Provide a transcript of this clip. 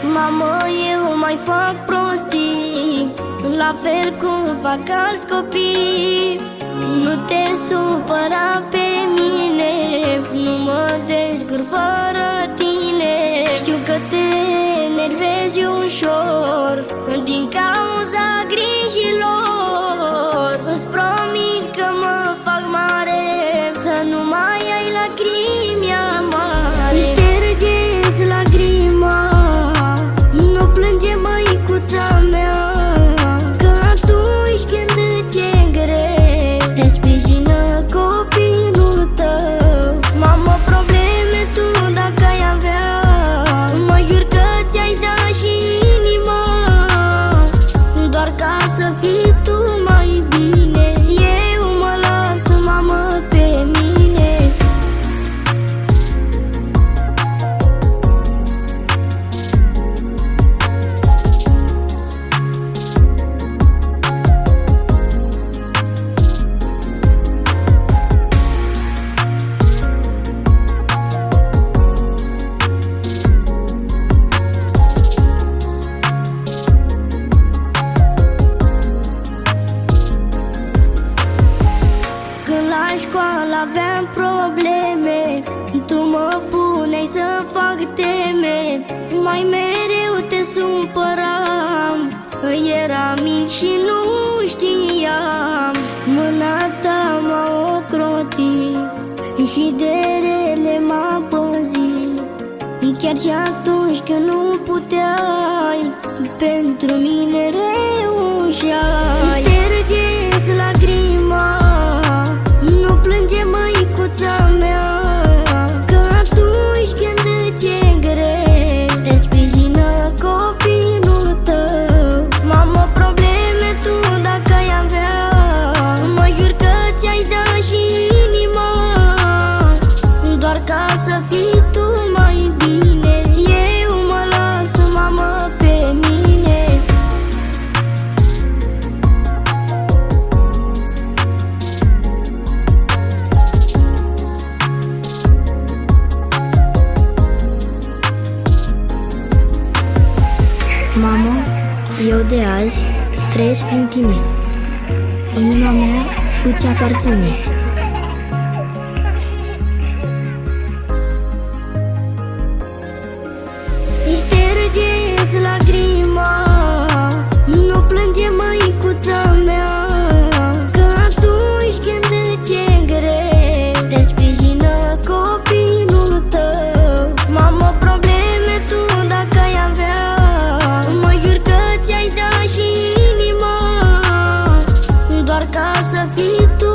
Mamă, eu mai fac prostii, la fel cum fac alți copii. Nu te supăra pe mine, nu mă descurc fără tine. Știu că te enervezi ușor din cauza grijilor. Îți promit că mă fac mare, să nu mai ai lacrimi amare. Ștergeți lagrima, nu plânge, măicuța mea, că atunci când ți-e greu te sprijină copilul tău. Mamă, probleme tu dacă ai avea, mă jur că ți-aș da și inima, doar ca să fii tu mai bine. Eu mă las, mamă, pe mine. Când la școală aveam probleme, tu mă puneai să fac teme. Mai mereu te supăram, eram mic și nu știam. Mâna ta m-a ocrotit și de rele m-a păzit, chiar și atunci când nu puteai, pentru mine reușeai. Ștergeți lagrima, nu plânge, măicuța mea, că atunci când ți-e greu te sprijină copilul tău. Mamă, probleme tu dacă ai avea, mă jur că ți-aș da și inima, doar ca să fii tu mai bine. Eu mă las, mamă, pe mine. Mamă, eu de azi trăiesc prin tine, inima mea îți aparține. Ștergeți lagrima, nu plânge, măicuța mea, că atunci când ți-e greu te sprijină copilul tău. Mamă, probleme tu dacă ai avea, mă jur că ți-aș da și inima, doar ca să fii tu